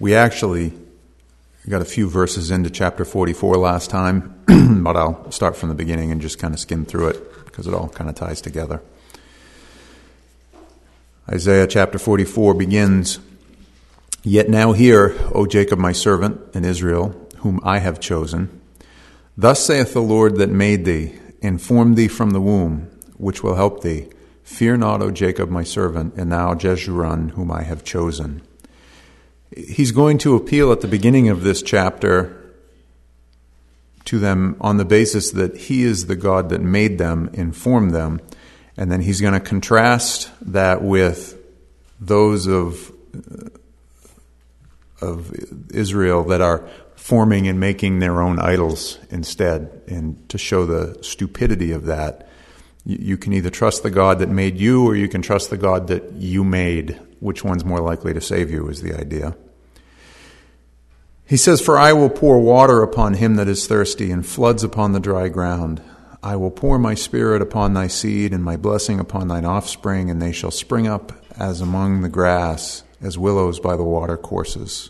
We actually got a few verses into chapter 44 last time, but I'll start from the beginning and just kind of skim through it because it all kind of ties together. Isaiah chapter 44 begins, "Yet now hear, O Jacob my servant, and Israel, whom I have chosen. Thus saith the Lord that made thee, and formed thee from the womb, which will help thee. Fear not, O Jacob my servant, and thou Jeshurun, whom I have chosen." He's going to appeal at the beginning of this chapter to them on the basis that he is the God that made them and formed them. And then he's going to contrast that with those of Israel that are forming and making their own idols instead. And to show the stupidity of that, you can either trust the God that made you or you can trust the God that you made. Which one's more likely to save you is the idea. He says, "For I will pour water upon him that is thirsty, and floods upon the dry ground. I will pour my spirit upon thy seed, and my blessing upon thine offspring, and they shall spring up as among the grass, as willows by the water courses.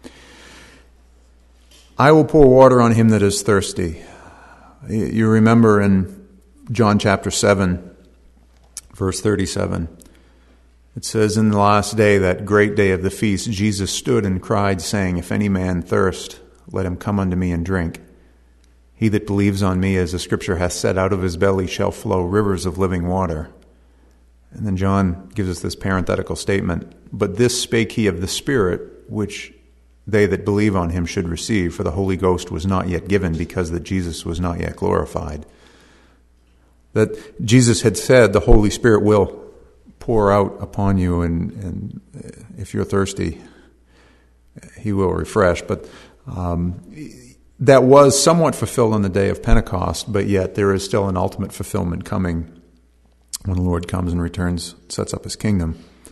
I will pour water on him that is thirsty." You remember in John chapter 7, verse 37, it says, "In the last day, that great day of the feast, Jesus stood and cried, saying, If any man thirst, let him come unto me and drink. He that believes on me, as the scripture hath said, out of his belly shall flow rivers of living water." And then John gives us this parenthetical statement, "But this spake he of the Spirit, which they that believe on him should receive, for the Holy Ghost was not yet given, because that Jesus was not yet glorified." That Jesus had said the Holy Spirit will pour out upon you, and if you're thirsty, he will refresh. But that was somewhat fulfilled on the day of Pentecost, but yet there is still an ultimate fulfillment coming when the Lord comes and returns, sets up his kingdom.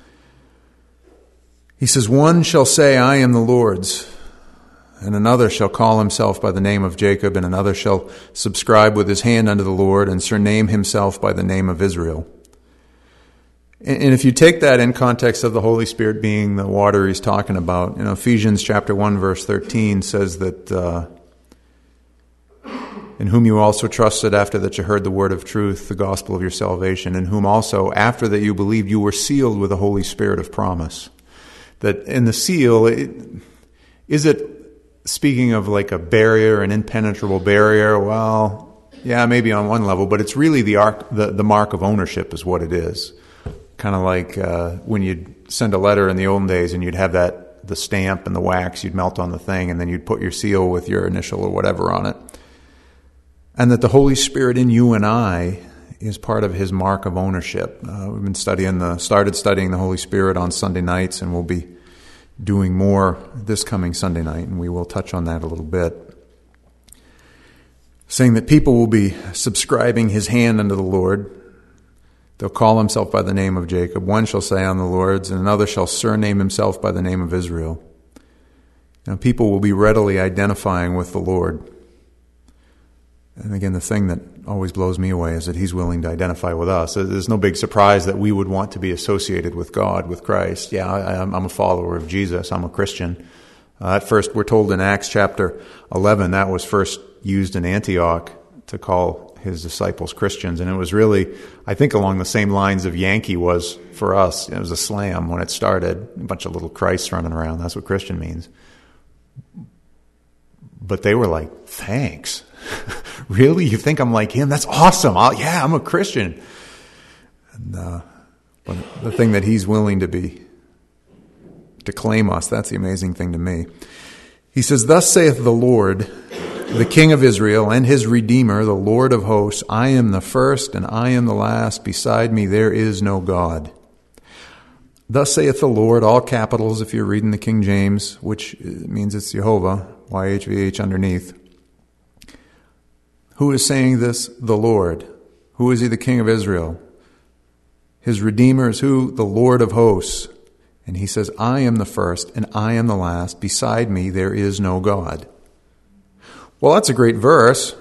He says, "One shall say, I am the Lord's, and another shall call himself by the name of Jacob, and another shall subscribe with his hand unto the Lord, and surname himself by the name of Israel." And if you take that in context of the Holy Spirit being the water he's talking about, Ephesians chapter 1 verse 13 says that, "In whom you also trusted after that you heard the word of truth, the gospel of your salvation, in whom also after that you believed you were sealed with the Holy Spirit of promise." That in the seal, is it speaking of like a barrier, an impenetrable barrier? Well, yeah, maybe on one level, but it's really the mark of ownership is what it is. Kind of like when you'd send a letter in the olden days and you'd have the stamp and the wax, you'd melt on the thing, and then you'd put your seal with your initial or whatever on it. And that the Holy Spirit in you and I is part of his mark of ownership. We've been started studying the Holy Spirit on Sunday nights, and we'll be doing more this coming Sunday night, and we will touch on that a little bit. Saying that people will be subscribing his hand unto the Lord. They'll call himself by the name of Jacob. One shall say, I'm the Lord's, and another shall surname himself by the name of Israel. Now, people will be readily identifying with the Lord. And again, the thing that always blows me away is that he's willing to identify with us. There's no big surprise that we would want to be associated with God, with Christ. Yeah, I'm a follower of Jesus. I'm a Christian. At first, we're told in Acts chapter 11, that was first used in Antioch to call his disciples Christians. And it was really, I think, along the same lines of Yankee was for us. It was a slam when it started. A bunch of little Christs running around. That's what Christian means. But they were like, thanks. Really? You think I'm like him? That's awesome. I'm a Christian. And, but the thing that he's willing to claim us, that's the amazing thing to me. He says, "Thus saith the Lord, the King of Israel and his Redeemer, the Lord of hosts, I am the first and I am the last. Beside me there is no God. Thus saith the Lord," all capitals if you're reading the King James, which means it's Jehovah, YHVH underneath. Who is saying this? The Lord. Who is he? The King of Israel. His Redeemer is who? The Lord of hosts. And he says, I am the first and I am the last. Beside me there is no God. Well, that's a great verse.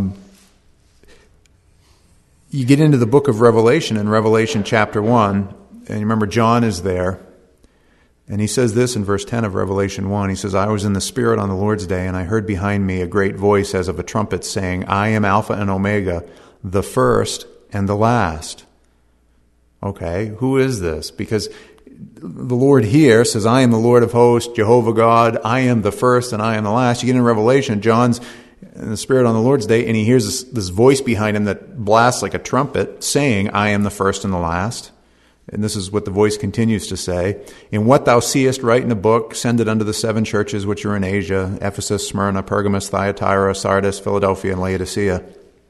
You get into the book of Revelation, in Revelation chapter 1, and you remember John is there, And he says this in verse 10 of Revelation 1. He says, I was in the Spirit on the Lord's day, and I heard behind me a great voice as of a trumpet saying, I am Alpha and Omega, the first and the last. Okay, who is this? Because the Lord here says, I am the Lord of hosts, Jehovah God, I am the first and I am the last. You get in Revelation, John's in the Spirit on the Lord's day, and he hears this voice behind him that blasts like a trumpet, saying, I am the first and the last. And this is what the voice continues to say. In what thou seest, write in a book, send it unto the 7 churches which are in Asia, Ephesus, Smyrna, Pergamos, Thyatira, Sardis, Philadelphia, and Laodicea.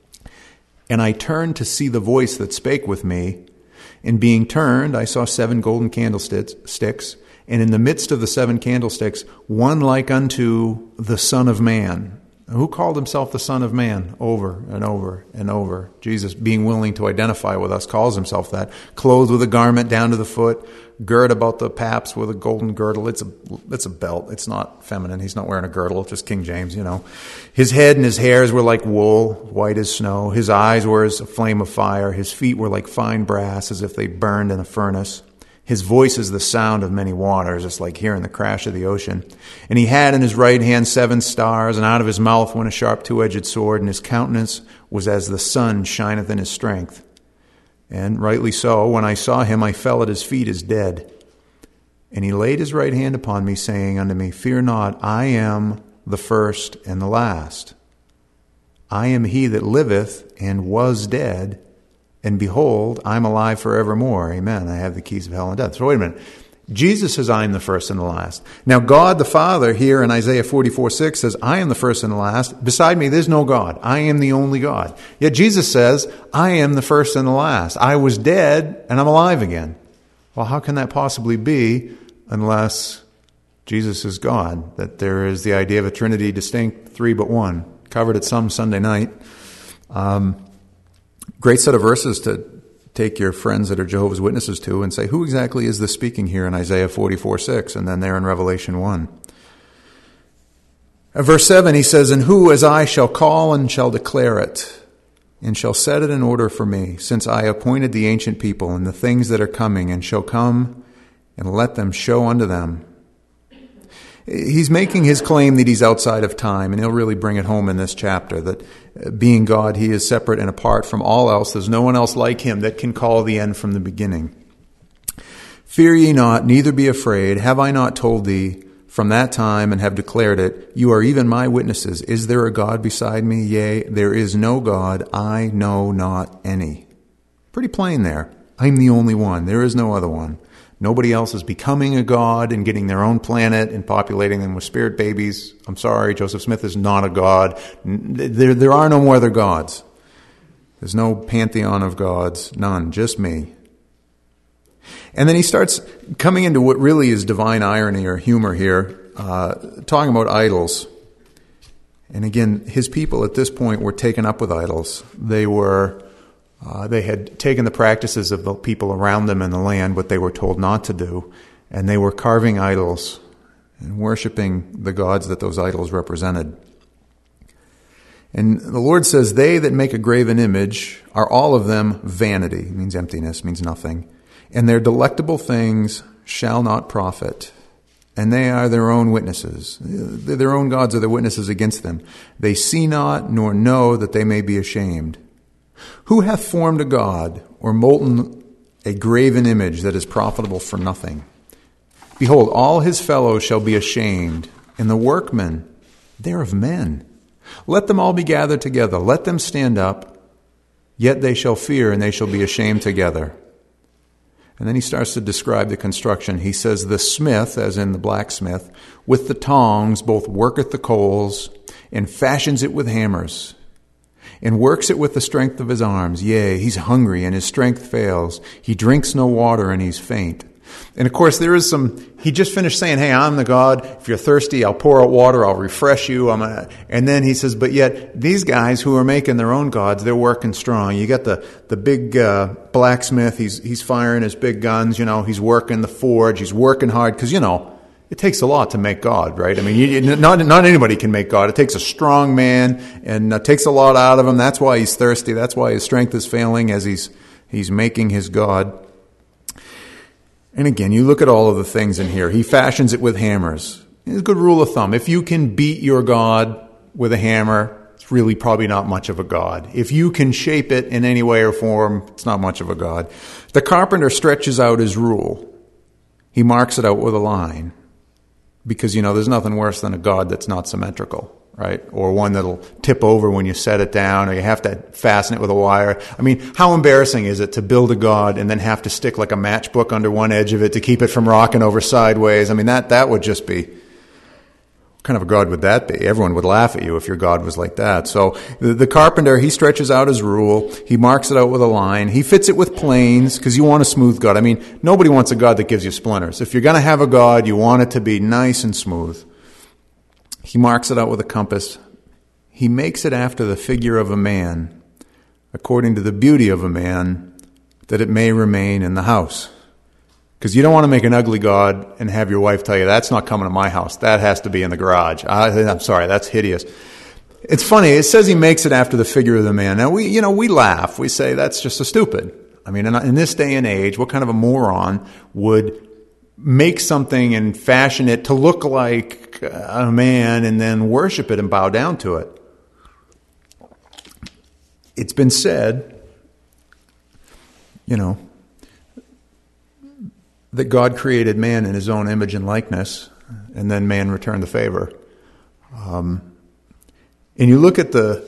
And I turned to see the voice that spake with me. And being turned, I saw 7 golden candlesticks, and in the midst of the 7 candlesticks, one like unto the Son of Man. Who called himself the Son of Man? Over and over and over. Jesus, being willing to identify with us, calls himself that. Clothed with a garment down to the foot, girt about the paps with a golden girdle. It's a belt. It's not feminine. He's not wearing a girdle, just King James, you know. His head and his hairs were like wool, white as snow. His eyes were as a flame of fire. His feet were like fine brass, as if they burned in a furnace. His voice is the sound of many waters. It's like hearing the crash of the ocean. And he had in his right hand 7 stars, and out of his mouth went a sharp 2-edged sword, and his countenance was as the sun shineth in his strength. And rightly so, when I saw him, I fell at his feet as dead. And he laid his right hand upon me, saying unto me, Fear not, I am the first and the last. I am he that liveth and was dead, and behold, I am alive forevermore. Amen. I have the keys of hell and death. So wait a minute. Jesus says, I am the first and the last. Now God the Father here in Isaiah 44:6 says, I am the first and the last. Beside me, there's no God. I am the only God. Yet Jesus says, I am the first and the last. I was dead and I'm alive again. Well, how can that possibly be unless Jesus is God? That there is the idea of a Trinity distinct, 3 but 1. Covered it some Sunday night. Great set of verses to take your friends that are Jehovah's Witnesses to and say, who exactly is this speaking here in Isaiah 44:6 and then there in Revelation 1? Verse 7, he says, And who as I shall call and shall declare it, and shall set it in order for me, since I appointed the ancient people and the things that are coming, and shall come and let them show unto them. He's making his claim that he's outside of time, and he'll really bring it home in this chapter, that being God, he is separate and apart from all else. There's no one else like him that can call the end from the beginning. Fear ye not, neither be afraid. Have I not told thee from that time and have declared it? You are even my witnesses. Is there a God beside me? Yea, there is no God. I know not any. Pretty plain there. I'm the only one. There is no other one. Nobody else is becoming a god and getting their own planet and populating them with spirit babies. I'm sorry, Joseph Smith is not a god. There are no more other gods. There's no pantheon of gods. None. Just me. And then he starts coming into what really is divine irony or humor here, talking about idols. And again, his people at this point were taken up with idols. They had taken the practices of the people around them in the land, what they were told not to do, and they were carving idols and worshiping the gods that those idols represented. And the Lord says, they that make a graven image are all of them vanity. It means emptiness, means nothing. And their delectable things shall not profit. And they are their own witnesses. Their own gods are their witnesses against them. They see not nor know that they may be ashamed. Who hath formed a god, or molten a graven image that is profitable for nothing? Behold, all his fellows shall be ashamed, and the workmen, they're of men. Let them all be gathered together, let them stand up, yet they shall fear, and they shall be ashamed together. And then he starts to describe the construction. He says, the smith, as in the blacksmith, with the tongs both worketh the coals, and fashions it with hammers, and works it with the strength of his arms. Yea, he's hungry, and his strength fails. He drinks no water, and he's faint. And of course, there is he just finished saying, hey, I'm the God. If you're thirsty, I'll pour out water, I'll refresh you. And then he says, but yet, these guys who are making their own gods, they're working strong. You got the big blacksmith, he's firing his big guns, he's working the forge, he's working hard, because, it takes a lot to make God, right? I mean, not anybody can make God. It takes a strong man, and it takes a lot out of him. That's why he's thirsty. That's why his strength is failing as he's making his God. And again, you look at all of the things in here. He fashions it with hammers. It's a good rule of thumb. If you can beat your God with a hammer, it's really probably not much of a God. If you can shape it in any way or form, it's not much of a God. The carpenter stretches out his rule. He marks it out with a line. Because, there's nothing worse than a God that's not symmetrical, right? Or one that'll tip over when you set it down, or you have to fasten it with a wire. I mean, how embarrassing is it to build a God and then have to stick like a matchbook under one edge of it to keep it from rocking over sideways? I mean, that would just be... What kind of a God would that be? Everyone would laugh at you if your God was like that. So the carpenter, he stretches out his rule. He marks it out with a line. He fits it with planes because you want a smooth God. I mean, nobody wants a God that gives you splinters. If you're going to have a God, you want it to be nice and smooth. He marks it out with a compass. He makes it after the figure of a man, according to the beauty of a man, that it may remain in the house. Because you don't want to make an ugly God and have your wife tell you, that's not coming to my house. That has to be in the garage. I'm sorry, that's hideous. It's funny, it says he makes it after the figure of the man. Now, we laugh. We say, that's just so stupid. I mean, in this day and age, what kind of a moron would make something and fashion it to look like a man and then worship it and bow down to it? It's been said, that God created man in his own image and likeness, and then man returned the favor. And you look at the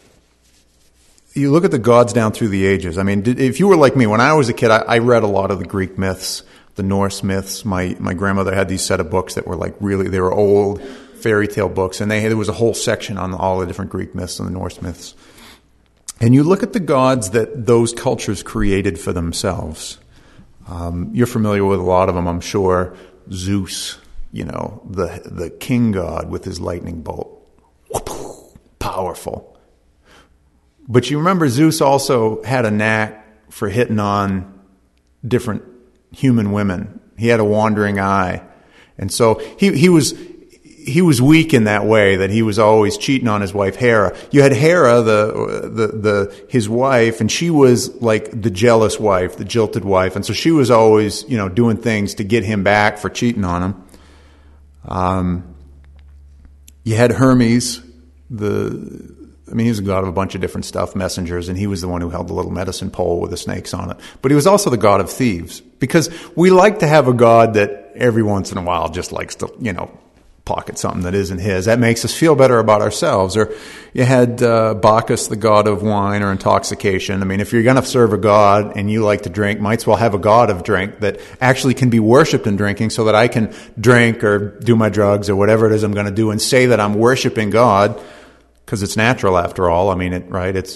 gods down through the ages. I mean, if you were like me, when I was a kid, I read a lot of the Greek myths, the Norse myths. My grandmother had these set of books that were they were old fairy tale books, and there was a whole section on all the different Greek myths and the Norse myths. And you look at the gods that those cultures created for themselves. You're familiar with a lot of them, I'm sure. Zeus, the king god with his lightning bolt. Powerful. But you remember Zeus also had a knack for hitting on different human women. He had a wandering eye. And so he was weak in that way, that he was always cheating on his wife Hera. You had Hera, his wife, and she was like the jealous wife, the jilted wife, and so she was always, doing things to get him back for cheating on him. You had Hermes, he was a god of a bunch of different stuff, messengers, and he was the one who held the little medicine pole with the snakes on it. But he was also the god of thieves, because we like to have a god that every once in a while just likes to, pocket something that isn't his. That makes us feel better about ourselves. Or you had Bacchus, the god of wine or intoxication. I mean, if you're going to serve a god and you like to drink, might as well have a god of drink that actually can be worshipped in drinking, so that I can drink or do my drugs or whatever it is I'm going to do and say that I'm worshiping God, because it's natural after all. I mean, it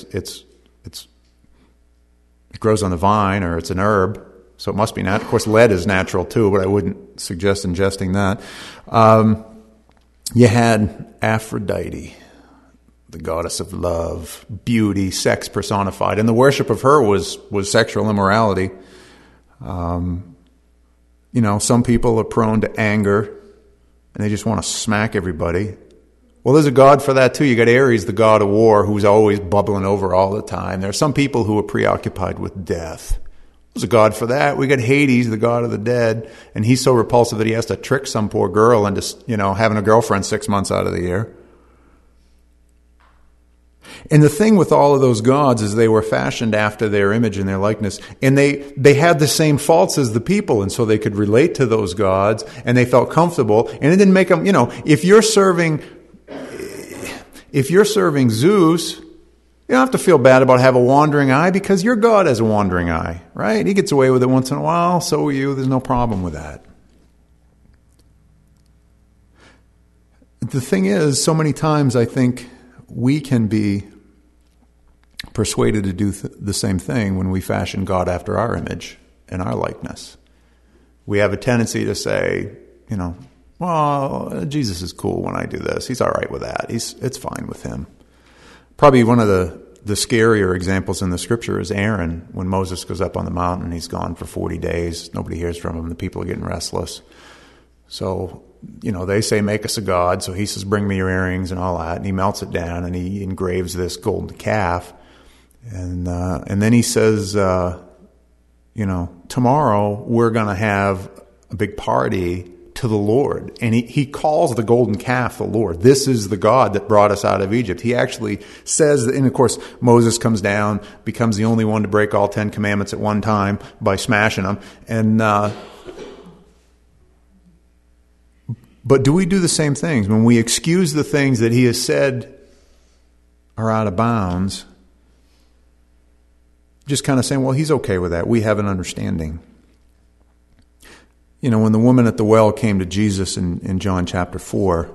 grows on the vine, or it's an herb, so it must be natural. Of course, lead is natural too, but I wouldn't suggest ingesting that. You had Aphrodite, the goddess of love, beauty, sex personified, and the worship of her was sexual immorality. Some people are prone to anger, and they just want to smack everybody. Well, there's a god for that too. You got Ares, the god of war, who's always bubbling over all the time. There are some people who are preoccupied with death. There's a god for that. We got Hades, the god of the dead, and he's so repulsive that he has to trick some poor girl into, having a girlfriend 6 months out of the year. And the thing with all of those gods is they were fashioned after their image and their likeness, and they had the same faults as the people, and so they could relate to those gods, and they felt comfortable, and it didn't make them, if you're serving Zeus, you don't have to feel bad about having a wandering eye, because your God has a wandering eye, right? He gets away with it once in a while, so will you. There's no problem with that. The thing is, so many times I think we can be persuaded to do the same thing when we fashion God after our image and our likeness. We have a tendency to say, well, Jesus is cool when I do this. He's all right with that. It's fine with him. Probably one of the scarier examples in the scripture is Aaron. When Moses goes up on the mountain, he's gone for 40 days. Nobody hears from him. The people are getting restless. So, they say, make us a god. So he says, bring me your earrings and all that. And he melts it down and he engraves this golden calf. And then he says, tomorrow we're going to have a big party to the Lord. And he calls the golden calf the Lord. This is the God that brought us out of Egypt. He actually says that, and of course, Moses comes down, becomes the only one to break all 10 commandments at one time by smashing them. And, but do we do the same things? When we excuse the things that he has said are out of bounds, just kind of saying, well, he's okay with that. We have an understanding. When the woman at the well came to Jesus in John chapter 4,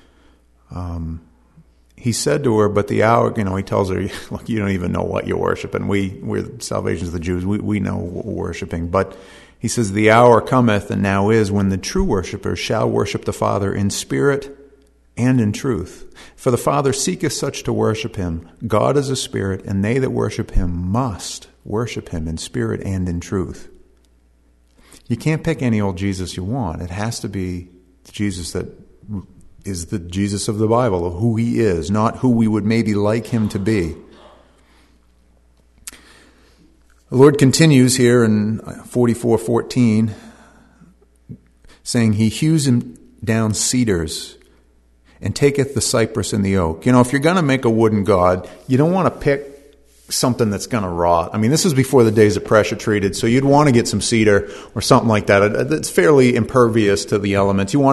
he said to her, but the hour, he tells her, look, you don't even know what you're worshiping. We're the salvation of the Jews. We know what we're worshiping. But he says, the hour cometh, and now is, when the true worshipers shall worship the Father in spirit and in truth. For the Father seeketh such to worship him. God is a spirit, and they that worship him must worship him in spirit and in truth. You can't pick any old Jesus you want. It has to be the Jesus that is the Jesus of the Bible, of who he is, not who we would maybe like him to be. The Lord continues here in 44:14, saying, he hews him down cedars and taketh the cypress and the oak. If you're going to make a wooden god, you don't want to pick something that's going to rot. This is before the days of pressure treated, so you'd want to get some cedar or something like that. That's fairly impervious to the elements. You want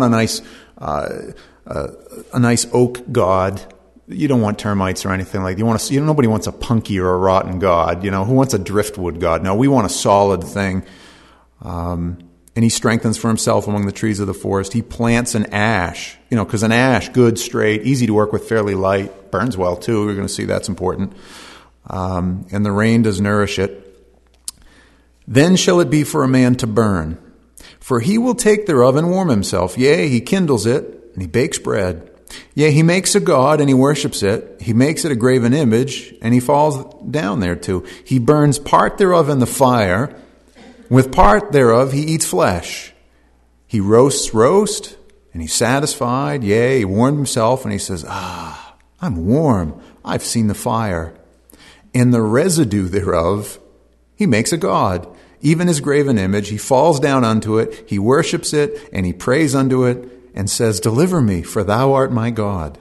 a nice oak god. You don't want termites or anything like that. Nobody wants a punky or a rotten god. Who wants a driftwood god? No, we want a solid thing. And he strengthens for himself among the trees of the forest. He plants an ash, because an ash, good, straight, easy to work with, fairly light, burns well too. We're going to see that's important. And the rain does nourish it. Then shall it be for a man to burn. For he will take thereof and warm himself. Yea, he kindles it, and he bakes bread. Yea, he makes a god, and he worships it. He makes it a graven image, and he falls down thereto. He burns part thereof in the fire. With part thereof he eats flesh. He roasts roast, and he's satisfied. Yea, he warmed himself, and he says, I'm warm. I've seen the fire. And the residue thereof he makes a god, even his graven image. He falls down unto it, he worships it, and he prays unto it, and says, deliver me, for thou art my God.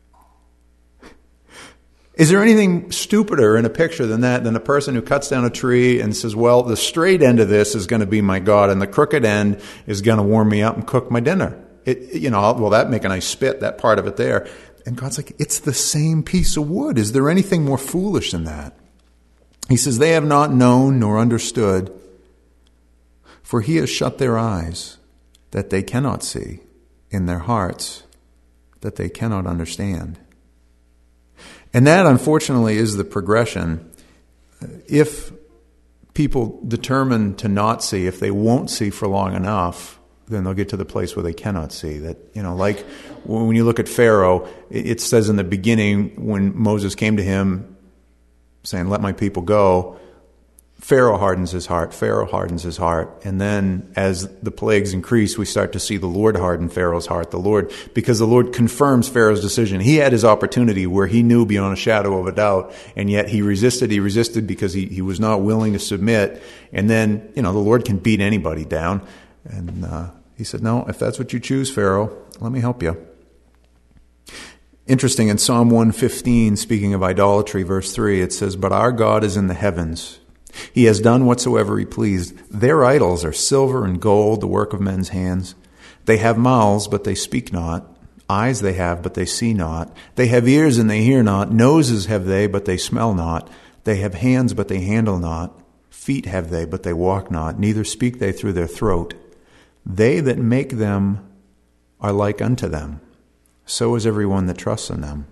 Is there anything stupider in a picture than that, than a person who cuts down a tree and says, well, the straight end of this is going to be my God, and the crooked end is going to warm me up and cook my dinner? That make a nice spit, that part of it there. And God's like, it's the same piece of wood. Is there anything more foolish than that? He says, they have not known nor understood, for he has shut their eyes, that they cannot see, in their hearts, that they cannot understand. And that, unfortunately, is the progression. If people determine to not see, if they won't see for long enough, then they'll get to the place where they cannot see. That, like when you look at Pharaoh, it says in the beginning when Moses came to him saying, let my people go, Pharaoh hardens his heart. And then as the plagues increase, we start to see the Lord harden Pharaoh's heart. Because the Lord confirms Pharaoh's decision. He had his opportunity where he knew beyond a shadow of a doubt, and yet he resisted because he was not willing to submit. And then, the Lord can beat anybody down. And he said, no, if that's what you choose, Pharaoh, let me help you. Interesting, in Psalm 115, speaking of idolatry, verse 3, it says, but our God is in the heavens. He has done whatsoever he pleased. Their idols are silver and gold, the work of men's hands. They have mouths, but they speak not. Eyes they have, but they see not. They have ears, and they hear not. Noses have they, but they smell not. They have hands, but they handle not. Feet have they, but they walk not. Neither speak they through their throat. They that make them are like unto them. So is everyone that trusts in them.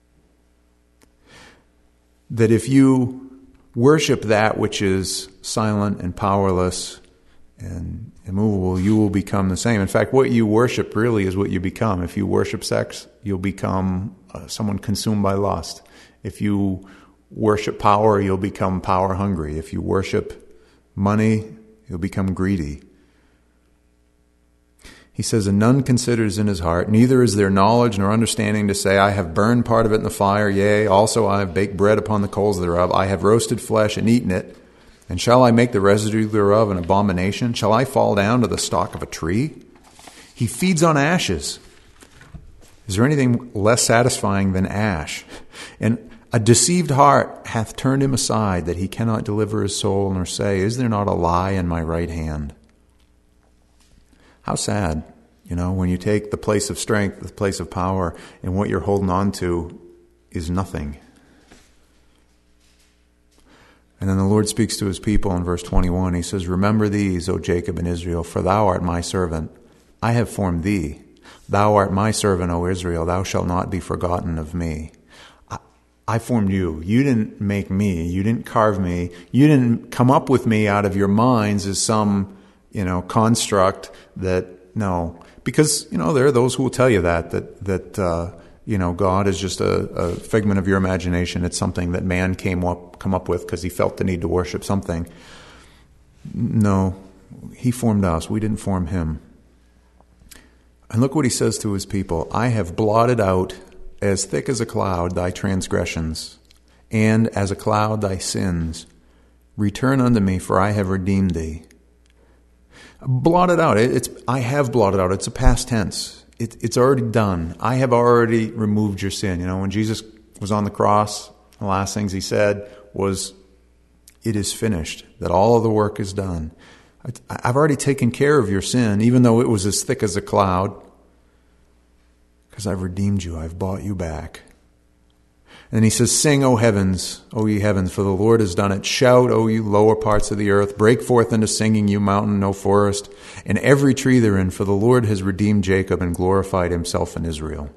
That if you worship that which is silent and powerless and immovable, you will become the same. In fact, what you worship really is what you become. If you worship sex, you'll become someone consumed by lust. If you worship power, you'll become power hungry. If you worship money, you'll become greedy. He says, and none considers in his heart, neither is there knowledge nor understanding to say, I have burned part of it in the fire, yea, also I have baked bread upon the coals thereof, I have roasted flesh and eaten it. And shall I make the residue thereof an abomination? Shall I fall down to the stalk of a tree? He feeds on ashes. Is there anything less satisfying than ash? And a deceived heart hath turned him aside, that he cannot deliver his soul, nor say, is there not a lie in my right hand? How sad, when you take the place of strength, the place of power, and what you're holding on to is nothing. And then the Lord speaks to his people in verse 21. He says, remember these, O Jacob and Israel, for thou art my servant. I have formed thee. Thou art my servant, O Israel. Thou shalt not be forgotten of me. I formed you. You didn't make me. You didn't carve me. You didn't come up with me out of your minds as some, construct that, no. Because, there are those who will tell you that God is just a figment of your imagination. It's something that man come up with because he felt the need to worship something. No, he formed us. We didn't form him. And look what he says to his people. I have blotted out as thick as a cloud thy transgressions, and as a cloud thy sins. Return unto me, for I have redeemed thee. Blotted out. I have blotted out. It's a past tense. It's already done. I have already removed your sin. When Jesus was on the cross, the last things he said was, it is finished, that all of the work is done. I've already taken care of your sin, even though it was as thick as a cloud, because I've redeemed you. I've bought you back. And he says, sing, O heavens, O ye heavens, for the Lord has done it. Shout, O you lower parts of the earth. Break forth into singing, you mountain, no forest, and every tree therein, for the Lord has redeemed Jacob and glorified himself in Israel.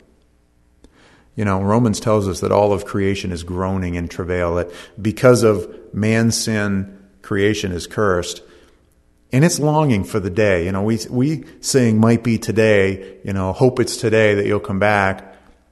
Romans tells us that all of creation is groaning in travail. That because of man's sin, creation is cursed. And it's longing for the day. We sing, might be today, hope it's today that you'll come back.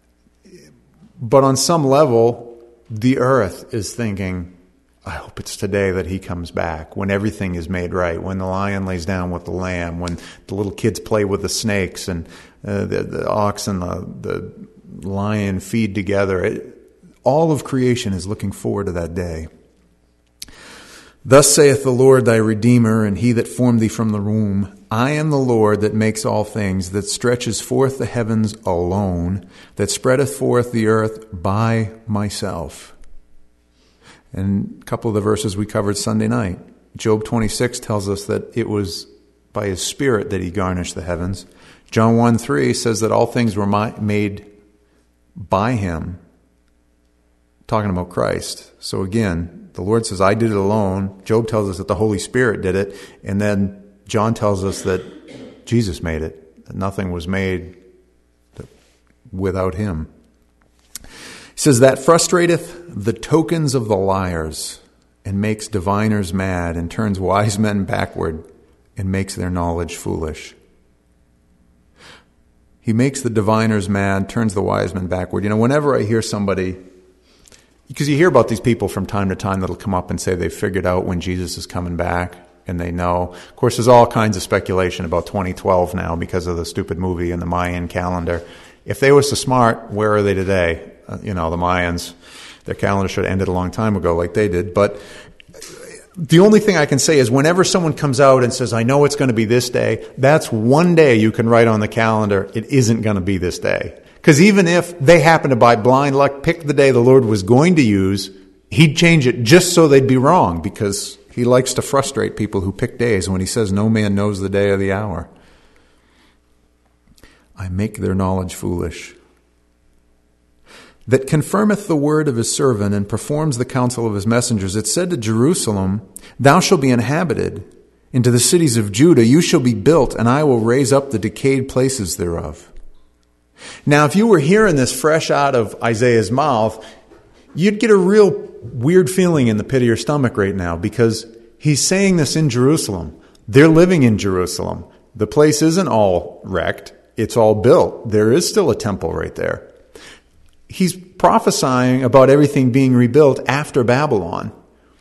But on some level, the earth is thinking, I hope it's today that he comes back, when everything is made right, when the lion lays down with the lamb, when the little kids play with the snakes, and the ox and the lion feed together. All of creation is looking forward to that day. Thus saith the Lord thy Redeemer, and he that formed thee from the womb, I am the Lord that makes all things, that stretches forth the heavens alone, that spreadeth forth the earth by myself. And a couple of the verses we covered Sunday night. Job 26 tells us that it was by his Spirit that he garnished the heavens. John 1:3 says that all things were made by him, talking about Christ. So again, the Lord says, I did it alone. Job tells us that the Holy Spirit did it. And then John tells us that Jesus made it, that nothing was made without him. He says, that frustrateth the tokens of the liars, and makes diviners mad, and turns wise men backward, and makes their knowledge foolish. He makes the diviners mad, turns the wise men backward. Whenever I hear somebody, because you hear about these people from time to time that'll come up and say they've figured out when Jesus is coming back, and they know. Of course, there's all kinds of speculation about 2012 now because of the stupid movie and the Mayan calendar. If they were so smart, where are they today? The Mayans, their calendar should have ended a long time ago like they did. But the only thing I can say is whenever someone comes out and says, I know it's going to be this day, that's one day you can write on the calendar, it isn't going to be this day. Because even if they happen to, by blind luck, pick the day the Lord was going to use, he'd change it just so they'd be wrong, because he likes to frustrate people who pick days when he says no man knows the day or the hour. I make their knowledge foolish. That confirmeth the word of his servant, and performs the counsel of his messengers. It said to Jerusalem, thou shalt be inhabited. Into the cities of Judah you shall be built, and I will raise up the decayed places thereof. Now, if you were hearing this fresh out of Isaiah's mouth, you'd get a real weird feeling in the pit of your stomach right now, because he's saying this in Jerusalem. They're living in Jerusalem. The place isn't all wrecked. It's all built. There is still a temple right there. He's prophesying about everything being rebuilt after Babylon.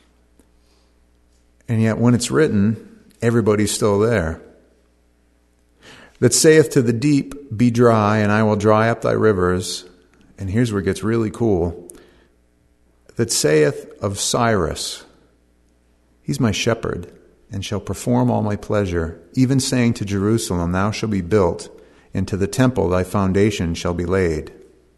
And yet when it's written, everybody's still there. That saith to the deep, be dry, and I will dry up thy rivers. And here's where it gets really cool. That saith of Cyrus. He's my shepherd, and shall perform all my pleasure, even saying to Jerusalem, thou shalt be built, and to the temple thy foundation shall be laid.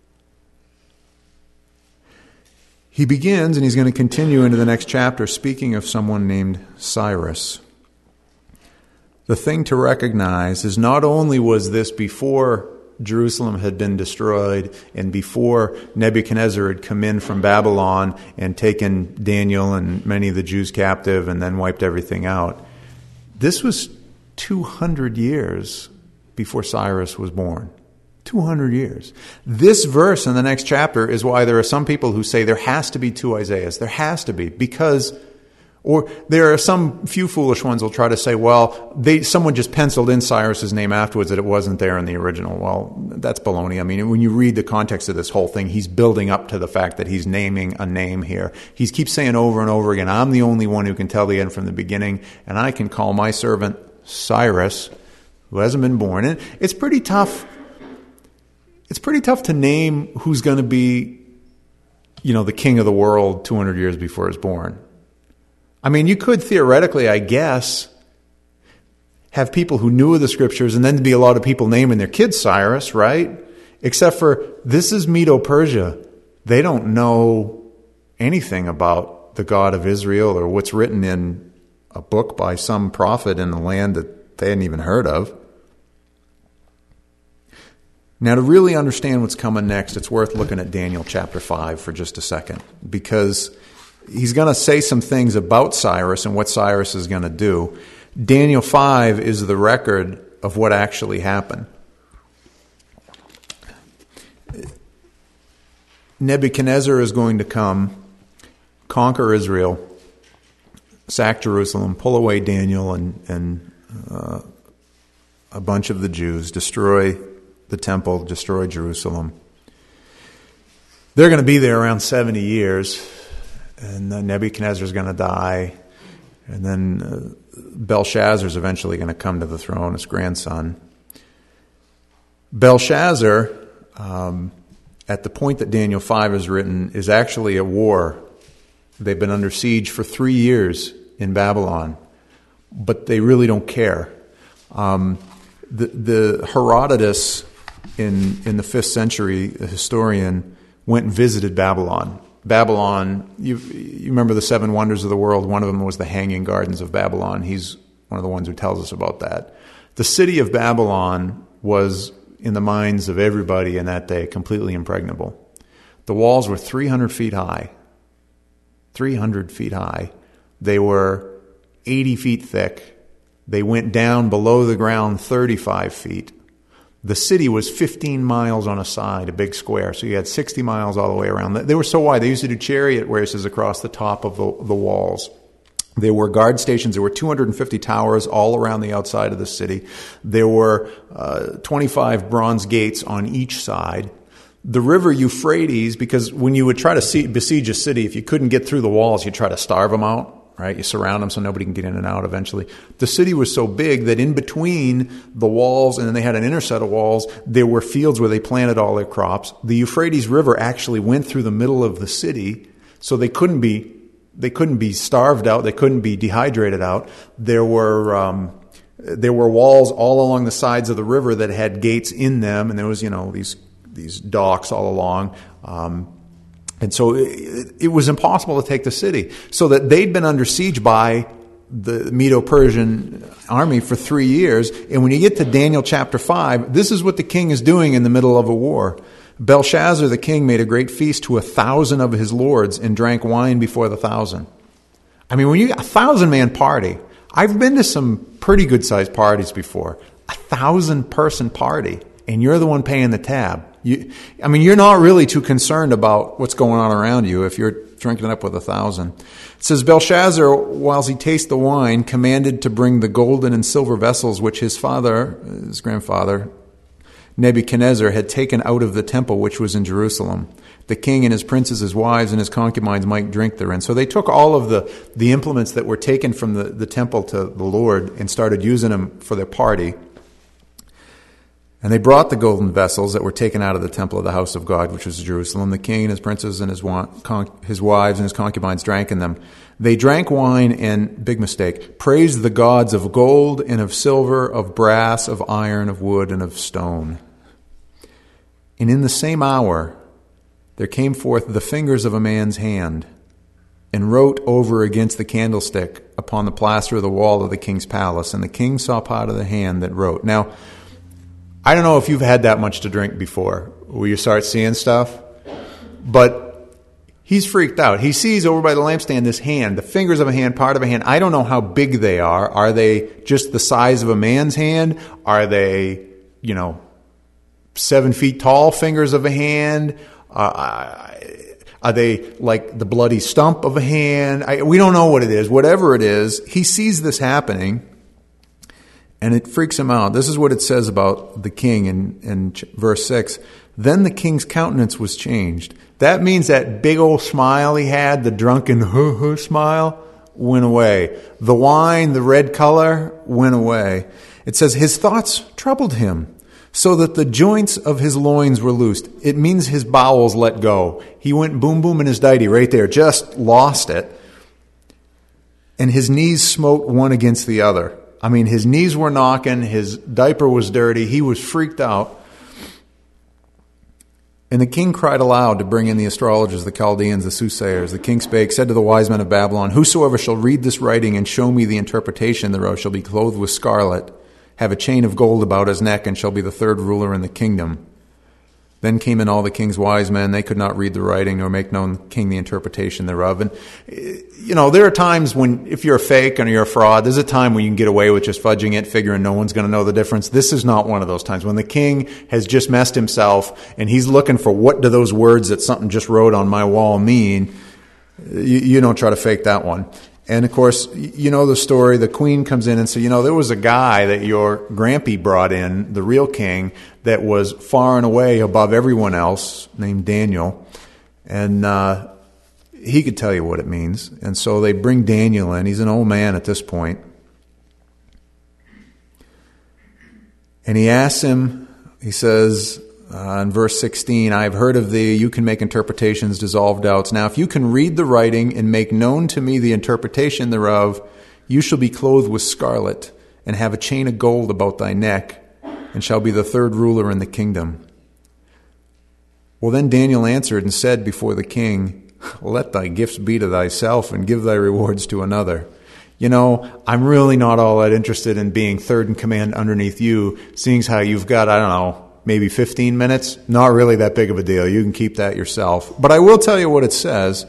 He begins, and he's going to continue into the next chapter, speaking of someone named Cyrus. The thing to recognize is not only was this before Jerusalem had been destroyed and before Nebuchadnezzar had come in from Babylon and taken Daniel and many of the Jews captive and then wiped everything out. This was 200 years before Cyrus was born. 200 years. This verse in the next chapter is why there are some people who say there has to be two Isaiahs. There has to be, because, or there are some few foolish ones who will try to say, well, someone just penciled in Cyrus's name afterwards that it wasn't there in the original. Well, that's baloney. I mean, when you read the context of this whole thing, he's building up to the fact that he's naming a name here. He keeps saying over and over again, I'm the only one who can tell the end from the beginning, and I can call my servant Cyrus, who hasn't been born. And it's pretty tough. It's pretty tough to name who's going to be, the king of the world 200 years before he's born. I mean, you could theoretically, I guess, have people who knew of the scriptures and then there'd be a lot of people naming their kids Cyrus, right? Except for this is Medo-Persia. They don't know anything about the God of Israel or what's written in a book by some prophet in the land that they hadn't even heard of. Now, to really understand what's coming next, it's worth looking at Daniel chapter 5 for just a second, because he's going to say some things about Cyrus and what Cyrus is going to do. Daniel 5 is the record of what actually happened. Nebuchadnezzar is going to come, conquer Israel, sack Jerusalem, pull away Daniel and a bunch of the Jews, destroy the temple, destroy Jerusalem. They're going to be there around 70 years, and then Nebuchadnezzar is going to die, and then Belshazzar is eventually going to come to the throne, his grandson. Belshazzar, at the point that Daniel 5 is written, is actually at war. They've been under siege for 3 years in Babylon, but they really don't care. The Herodotus in the 5th century, a historian, went and visited Babylon. Babylon, you remember the 7 wonders of the world. One of them was the Hanging Gardens of Babylon. He's one of the ones who tells us about that. The city of Babylon was, in the minds of everybody in that day, completely impregnable. The walls were 300 feet high. 300 feet high. They were 80 feet thick. They went down below the ground 35 feet. The city was 15 miles on a side, a big square. So you had 60 miles all the way around. They were so wide. They used to do chariot races across the top of the walls. There were guard stations. There were 250 towers all around the outside of the city. There were 25 bronze gates on each side. The river Euphrates, because when you would try to besiege a city, if you couldn't get through the walls, you'd try to starve them out. Right? You surround them so nobody can get in and out eventually. The city was so big that in between the walls, and then they had an inner set of walls, there were fields where they planted all their crops. The Euphrates River actually went through the middle of the city, so they couldn't be starved out, they couldn't be dehydrated out. There were walls all along the sides of the river that had gates in them, and there was, these docks all along. And so it was impossible to take the city. So that they'd been under siege by the Medo-Persian army for 3 years. And when you get to Daniel chapter 5, this is what the king is doing in the middle of a war. Belshazzar the king made a great feast to 1,000 of his lords and drank wine before the 1,000. I mean, when you got a 1,000-man party, I've been to some pretty good-sized parties before. 1,000-person party, and you're the one paying the tab. You're not really too concerned about what's going on around you if you're drinking it up with 1,000. It says, Belshazzar, whilst he tasted the wine, commanded to bring the golden and silver vessels which his grandfather, Nebuchadnezzar, had taken out of the temple which was in Jerusalem. The king and his princes, his wives, and his concubines might drink therein. So they took all of the implements that were taken from the temple to the Lord and started using them for their party. And they brought the golden vessels that were taken out of the temple of the house of God, which was Jerusalem. The king and his princes and his wives and his concubines drank in them. They drank wine and, big mistake, praised the gods of gold and of silver, of brass, of iron, of wood, and of stone. And in the same hour there came forth the fingers of a man's hand, and wrote over against the candlestick upon the plaster of the wall of the king's palace. And the king saw part of the hand that wrote. Now, I don't know if you've had that much to drink before, where you start seeing stuff, but he's freaked out. He sees over by the lampstand this hand, the fingers of a hand, part of a hand. I don't know how big they are. Are they just the size of a man's hand? Are they, 7 feet tall fingers of a hand? Are they like the bloody stump of a hand? We don't know what it is. Whatever it is, he sees this happening, and it freaks him out. This is what it says about the king in verse 6. Then the king's countenance was changed. That means that big old smile he had, the drunken smile, went away. The wine, the red color, went away. It says his thoughts troubled him, so that the joints of his loins were loosed. It means his bowels let go. He went boom, boom in his dighty right there, just lost it. And his knees smote one against the other. I mean, his knees were knocking, his diaper was dirty, he was freaked out. And the king cried aloud to bring in the astrologers, the Chaldeans, the soothsayers. The king spake, said to the wise men of Babylon, whosoever shall read this writing and show me the interpretation thereof shall be clothed with scarlet, have a chain of gold about his neck, and shall be the third ruler in the kingdom. Then came in all the king's wise men. They could not read the writing nor make known the king the interpretation thereof. And, there are times when, if you're a fake and you're a fraud, there's a time when you can get away with just fudging it, figuring no one's going to know the difference. This is not one of those times. When the king has just messed himself and he's looking for what do those words that something just wrote on my wall mean, you don't try to fake that one. And, of course, you know the story. The queen comes in and says, there was a guy that your grampy brought in, the real king, that was far and away above everyone else, named Daniel. And he could tell you what it means. And so they bring Daniel in. He's an old man at this point. And he asks him, he says, in verse 16, I have heard of thee, you can make interpretations, dissolve doubts. Now, if you can read the writing and make known to me the interpretation thereof, you shall be clothed with scarlet, and have a chain of gold about thy neck, and shall be the third ruler in the kingdom. Well, then Daniel answered and said before the king, let thy gifts be to thyself, and give thy rewards to another. I'm really not all that interested in being third in command underneath you, seeing how you've got, maybe 15 minutes. Not really that big of a deal. You can keep that yourself. But I will tell you what it says.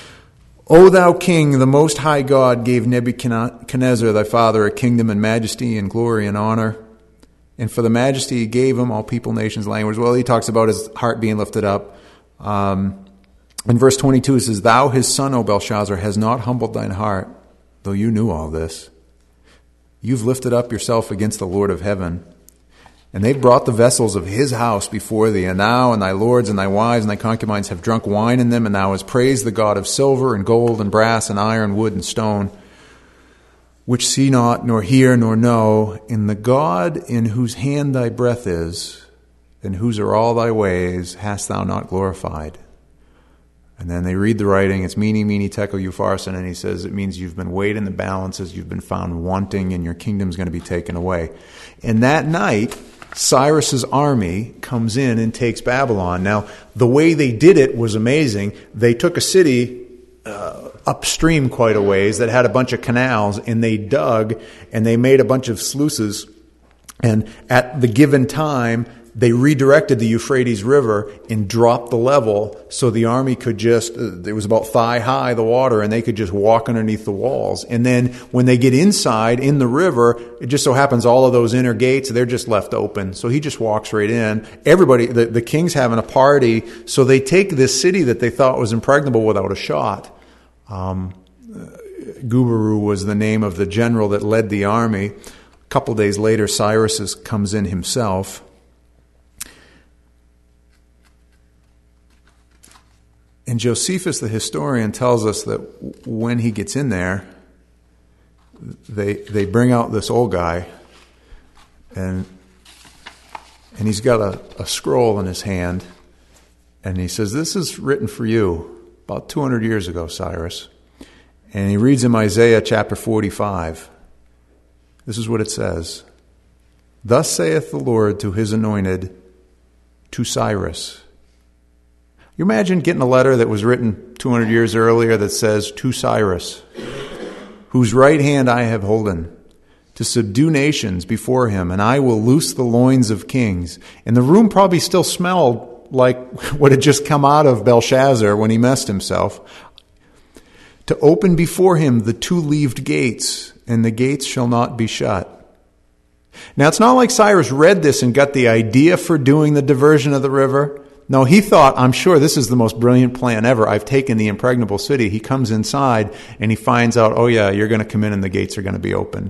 O thou king, the most high God gave Nebuchadnezzar thy father a kingdom and majesty and glory and honor. And for the majesty he gave him all people, nations, languages. Well, he talks about his heart being lifted up. In verse 22 it says, thou his son, O Belshazzar, has not humbled thine heart, though you knew all this. You've lifted up yourself against the Lord of heaven. And they've brought the vessels of his house before thee, and thou and thy lords and thy wives and thy concubines have drunk wine in them, and thou hast praised the God of silver and gold and brass and iron, wood and stone, which see not, nor hear, nor know, in the God in whose hand thy breath is, and whose are all thy ways, hast thou not glorified. And then they read the writing, it's mene, tekel, upharsin, and he says it means you've been weighed in the balances, you've been found wanting, and your kingdom's going to be taken away. And that night, Cyrus's army comes in and takes Babylon. Now, the way they did it was amazing. They took a city upstream quite a ways that had a bunch of canals, and they dug and they made a bunch of sluices. And at the given time, they redirected the Euphrates River and dropped the level so the army could it was about thigh high, the water, and they could just walk underneath the walls. And then when they get inside in the river, it just so happens all of those inner gates, they're just left open. So he just walks right in. Everybody, the king's having a party, so they take this city that they thought was impregnable without a shot. Gubaru was the name of the general that led the army. A couple days later, Cyrus comes in himself. And Josephus, the historian, tells us that when he gets in there, they bring out this old guy, and he's got a scroll in his hand, and he says, this is written for you about 200 years ago, Cyrus. And he reads in Isaiah chapter 45. This is what it says. Thus saith the Lord to his anointed, to Cyrus. You imagine getting a letter that was written 200 years earlier that says, to Cyrus, whose right hand I have holden, to subdue nations before him, and I will loose the loins of kings. And the room probably still smelled like what had just come out of Belshazzar when he messed himself. To open before him the two-leaved gates, and the gates shall not be shut. Now, it's not like Cyrus read this and got the idea for doing the diversion of the river. No, he thought, I'm sure this is the most brilliant plan ever. I've taken the impregnable city. He comes inside and he finds out, oh yeah, you're going to come in and the gates are going to be open.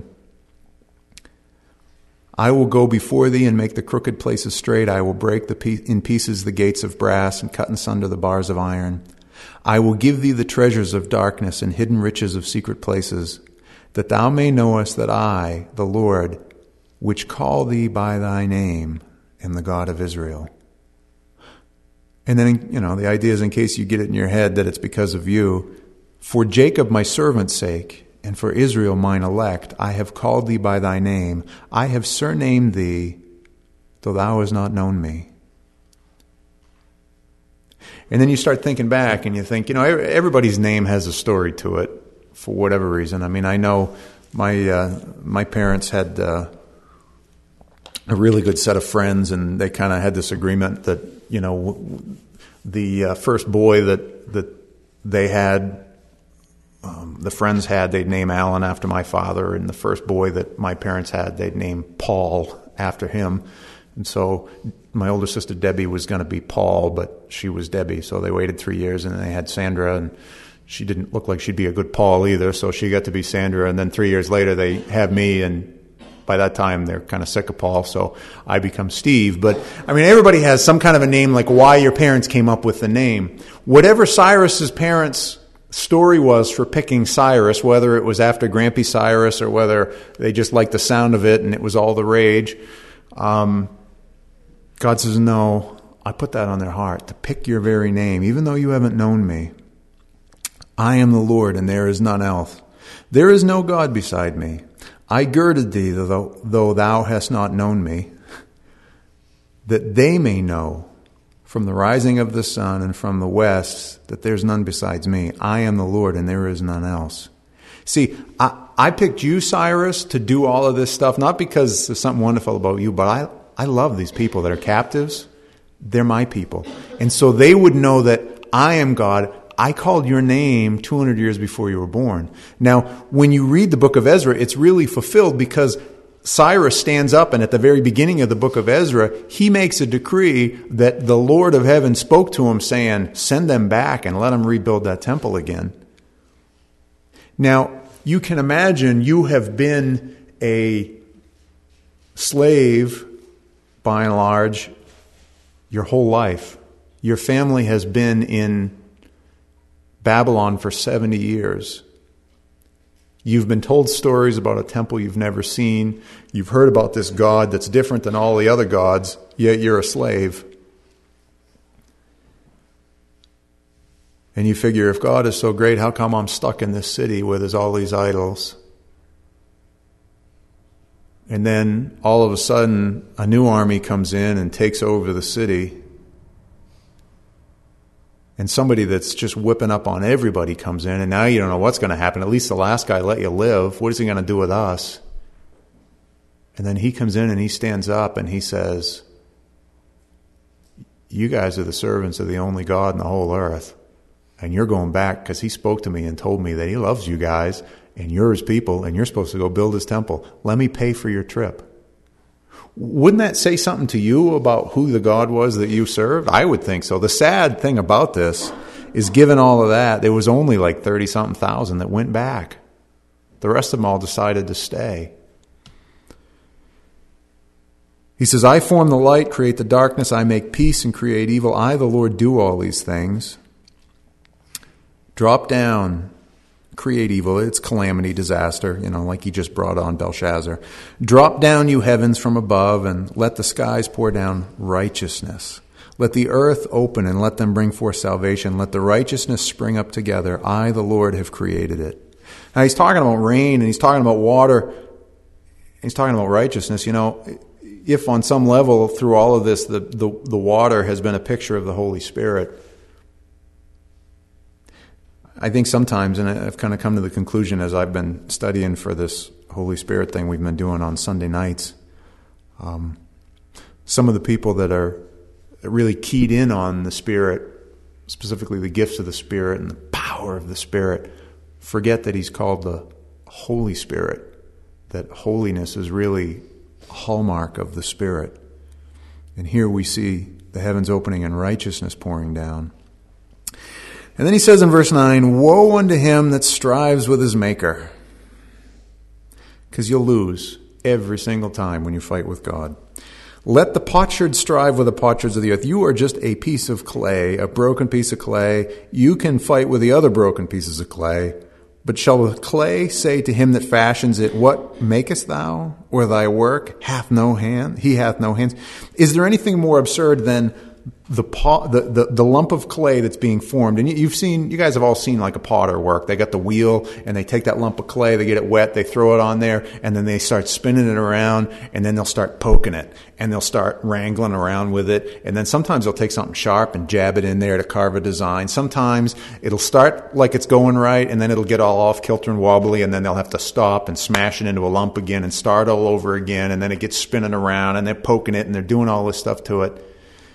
I will go before thee and make the crooked places straight. I will break in pieces the gates of brass and cut in sunder the bars of iron. I will give thee the treasures of darkness and hidden riches of secret places, that thou may knowest that I, the Lord, which call thee by thy name, am the God of Israel. And then, the idea is, in case you get it in your head that it's because of you, for Jacob my servant's sake, and for Israel mine elect, I have called thee by thy name. I have surnamed thee, though thou hast not known me. And then you start thinking back and you think, everybody's name has a story to it for whatever reason. I mean, I know my parents had a really good set of friends, and they kind of had this agreement that, the first boy that they had, the friends had, they'd name Alan after my father, and the first boy that my parents had, they'd name Paul after him. And so my older sister Debbie was going to be Paul, but she was Debbie. So they waited 3 years, and then they had Sandra, and she didn't look like she'd be a good Paul either, so she got to be Sandra. And then 3 years later, they have me, and by that time, they're kind of sick of Paul, so I become Steve. But, everybody has some kind of a name, like why your parents came up with the name. Whatever Cyrus's parents' story was for picking Cyrus, whether it was after Grampy Cyrus or whether they just liked the sound of it and it was all the rage, God says, no, I put that on their heart, to pick your very name, even though you haven't known me. I am the Lord, and there is none else. There is no God beside me. I girded thee, though thou hast not known me, that they may know from the rising of the sun and from the west that there's none besides me. I am the Lord, and there is none else. See, I picked you, Cyrus, to do all of this stuff, not because there's something wonderful about you, but I love these people that are captives. They're my people. And so they would know that I am God. I called your name 200 years before you were born. Now, when you read the book of Ezra, it's really fulfilled because Cyrus stands up, and at the very beginning of the book of Ezra, he makes a decree that the Lord of heaven spoke to him saying, send them back and let them rebuild that temple again. Now, you can imagine you have been a slave, by and large, your whole life. Your family has been in Babylon for 70 years. You've been told stories about a temple you've never seen. You've heard about this God that's different than all the other gods, yet you're a slave. And you figure, if God is so great, how come I'm stuck in this city where there's all these idols? And then all of a sudden, a new army comes in and takes over the city. And somebody that's just whipping up on everybody comes in, and now you don't know what's going to happen. At least the last guy let you live. What is he going to do with us? And then he comes in and he stands up and he says, you guys are the servants of the only God in the whole earth. And you're going back because he spoke to me and told me that he loves you guys and you're his people and you're supposed to go build his temple. Let me pay for your trip. Wouldn't that say something to you about who the God was that you served? I would think so. The sad thing about this is, given all of that, there was only like 30-something thousand that went back. The rest of them all decided to stay. He says, I form the light, create the darkness, I make peace and create evil. I, the Lord, do all these things. Drop down, create evil. It's calamity, disaster, like he just brought on Belshazzar. Drop down, you heavens, from above, and let the skies pour down righteousness. Let the earth open and let them bring forth salvation. Let the righteousness spring up together. I, the Lord, have created it. Now he's talking about rain and he's talking about water. He's talking about righteousness. If on some level through all of this the water has been a picture of the Holy Spirit, I think sometimes, and I've kind of come to the conclusion as I've been studying for this Holy Spirit thing we've been doing on Sunday nights, some of the people that are really keyed in on the Spirit, specifically the gifts of the Spirit and the power of the Spirit, forget that he's called the Holy Spirit, that holiness is really a hallmark of the Spirit. And here we see the heavens opening and righteousness pouring down. And then he says in verse 9, woe unto him that strives with his Maker. Because you'll lose every single time when you fight with God. Let the potsherd strive with the potsherds of the earth. You are just a piece of clay, a broken piece of clay. You can fight with the other broken pieces of clay. But shall the clay say to him that fashions it, what makest thou? Or thy work hath no hand? He hath no hands. Is there anything more absurd than the lump of clay that's being formed? And you guys have all seen like a potter work. They got the wheel and they take that lump of clay, they get it wet, they throw it on there, and then they start spinning it around, and then they'll start poking it, and they'll start wrangling around with it, and then sometimes they'll take something sharp and jab it in there to carve a design. Sometimes it'll start like it's going right, and then it'll get all off kilter and wobbly, and then they'll have to stop and smash it into a lump again and start all over again, and then it gets spinning around, and they're poking it, and they're doing all this stuff to it.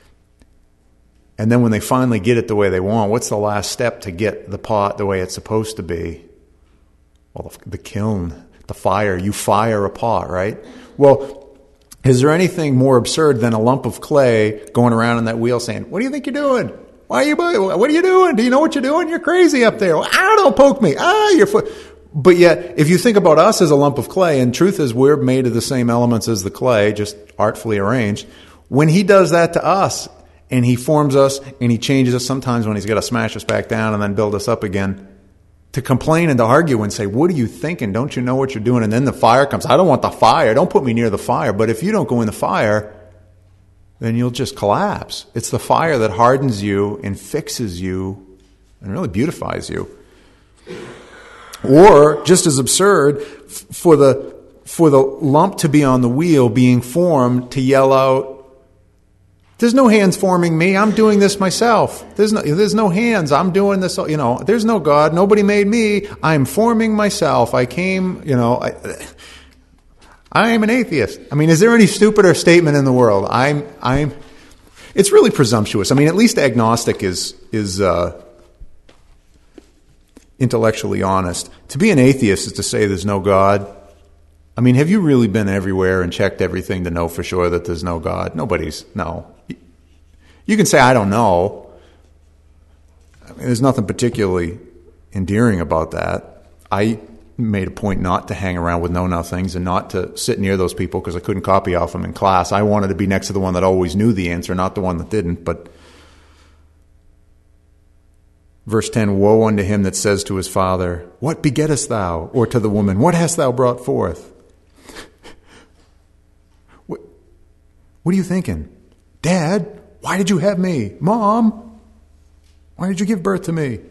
And then when they finally get it the way they want, what's the last step to get the pot the way it's supposed to be? Well, the kiln, the fire. You fire a pot, right? Well, is there anything more absurd than a lump of clay going around in that wheel saying, what do you think you're doing? What are you doing? Do you know what you're doing? You're crazy up there. Don't poke me. Your foot. But yet, if you think about us as a lump of clay, and truth is we're made of the same elements as the clay, just artfully arranged, when he does that to us, and he forms us, and he changes us sometimes when he's got to smash us back down and then build us up again, to complain and to argue and say, what are you thinking? Don't you know what you're doing? And then the fire comes. I don't want the fire. Don't put me near the fire. But if you don't go in the fire, then you'll just collapse. It's the fire that hardens you and fixes you and really beautifies you. Or, just as absurd, for the lump to be on the wheel being formed to yell out, there's no hands forming me. I'm doing this myself. There's no hands. I'm doing this. There's no God. Nobody made me. I'm forming myself. I came. I am an atheist. I mean, is there any stupider statement in the world? It's really presumptuous. I mean, at least agnostic is intellectually honest. To be an atheist is to say there's no God. I mean, have you really been everywhere and checked everything to know for sure that there's no God? No. You can say, I don't know. I mean, there's nothing particularly endearing about that. I made a point not to hang around with know-nothings and not to sit near those people because I couldn't copy off them in class. I wanted to be next to the one that always knew the answer, not the one that didn't. But verse 10, woe unto him that says to his father, what begettest thou? Or to the woman, what hast thou brought forth? What are you thinking? Dad, why did you have me? Mom, why did you give birth to me?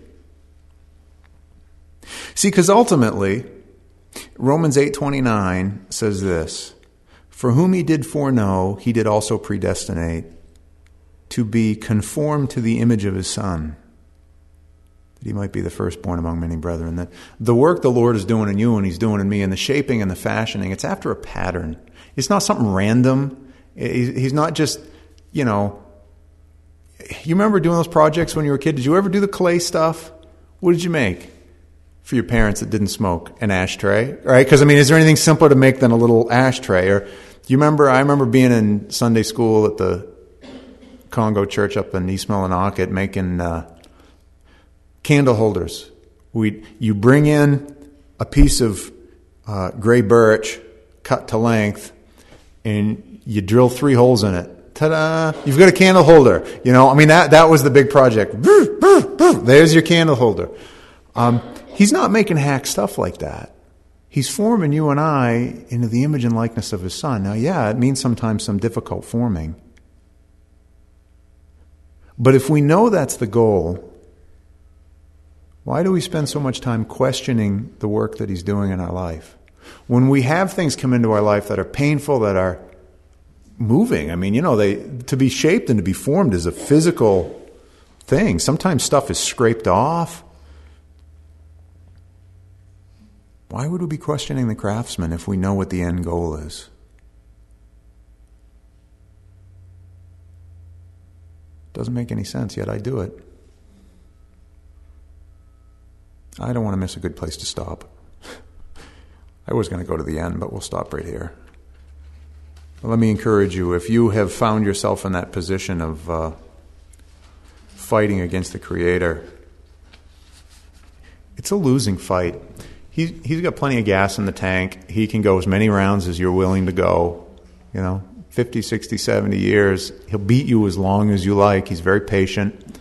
See, because ultimately, Romans 8:29 says this, for whom he did foreknow, he did also predestinate to be conformed to the image of his Son, that he might be the firstborn among many brethren. That the work the Lord is doing in you and he's doing in me, and the shaping and the fashioning, it's after a pattern. It's not something random. He's not just, you remember doing those projects when you were a kid? Did you ever do the clay stuff? What did you make for your parents that didn't smoke? An ashtray, right? Because, is there anything simpler to make than a little ashtray? Or I remember being in Sunday school at the Congo Church up in East Millinocket making candle holders. You bring in a piece of gray birch cut to length, and you drill 3 holes in it. Ta-da! You've got a candle holder. That was the big project. There's your candle holder. He's not making hack stuff like that. He's forming you and I into the image and likeness of his Son. Now, yeah, it means sometimes some difficult forming. But if we know that's the goal, Why do we spend so much time questioning the work that He's doing in our life? When we have things come into our life that are painful, that are moving, to be shaped and to be formed is a physical thing. Sometimes stuff is scraped off. Why would we be questioning the craftsman if we know what the end goal is? Doesn't make any sense, yet I do it. I don't want to miss a good place to stop. I was going to go to the end, but we'll stop right here. Let me encourage you, if you have found yourself in that position of fighting against the Creator, it's a losing fight. He's got plenty of gas in the tank. He can go as many rounds as you're willing to go. 50, 60, 70 years. He'll beat you as long as you like. He's very patient.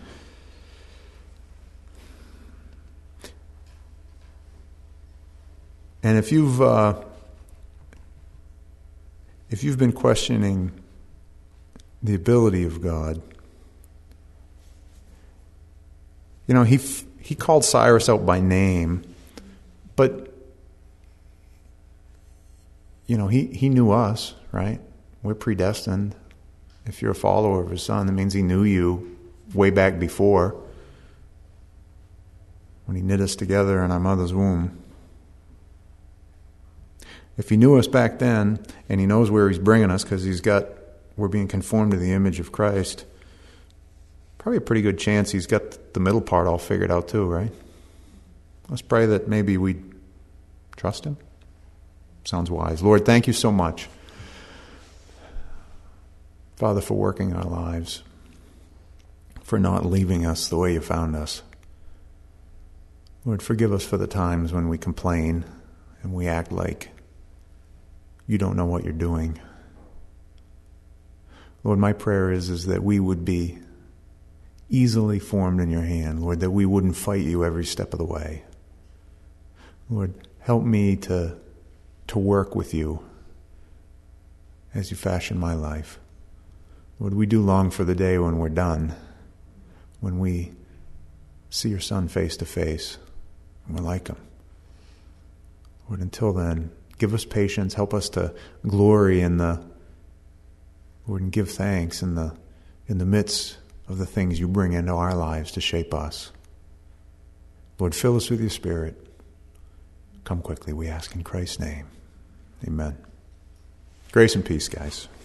And if you've been questioning the ability of God, he called Cyrus out by name, but he knew us, right? We're predestined. If you're a follower of His Son, that means He knew you way back before, when He knit us together in our mother's womb. If He knew us back then, and He knows where He's bringing us because we're being conformed to the image of Christ, probably a pretty good chance He's got the middle part all figured out too, right? Let's pray that maybe we trust Him. Sounds wise. Lord, thank You so much, Father, for working in our lives, for not leaving us the way You found us. Lord, forgive us for the times when we complain and we act like You don't know what You're doing. Lord, my prayer is that we would be easily formed in Your hand, Lord, that we wouldn't fight You every step of the way. Lord, help me to work with You as You fashion my life. Lord, we do long for the day when we're done, when we see Your Son face to face, and we're like Him. Lord, until then, give us patience. Help us to glory Lord, and give thanks in the midst of the things You bring into our lives to shape us. Lord, fill us with Your Spirit. Come quickly, we ask in Christ's name. Amen. Grace and peace, guys.